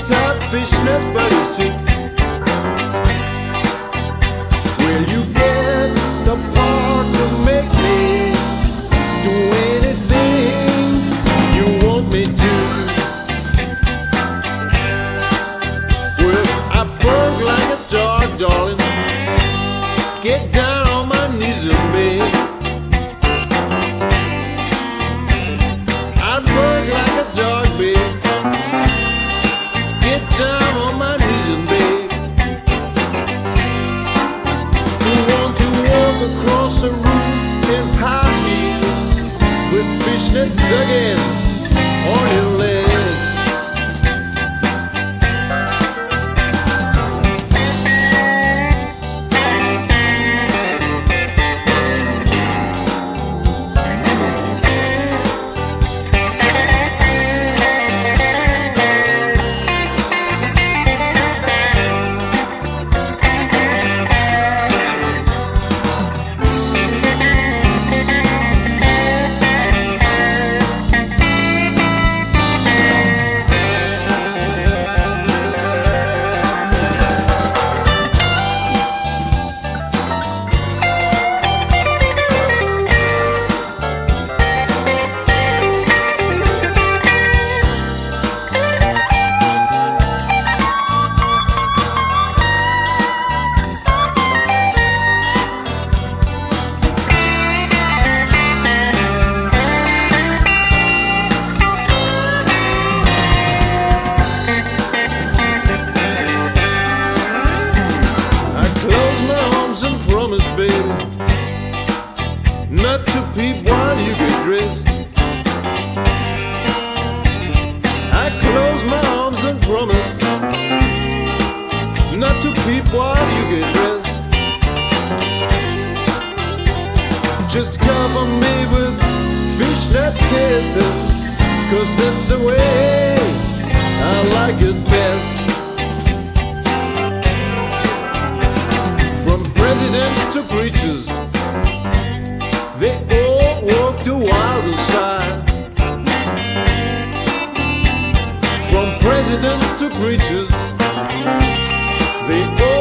top fishnet bodysuit. Will you get the part to make me do anything you want me to? Well, I burn like a dog, darling. Get down on my knees and beg. I burn like a dog, babe. Get down on my knees and beg. To want to walk across the room in high heels with fishnets dug in on your legs. Not to peep while you get dressed. I close my arms and promise not to peep while you get dressed. Just cover me with fishnet kisses, 'cause that's the way I like it best. From presidents to preachers, they all walk the wilder side. From presidents to preachers, they all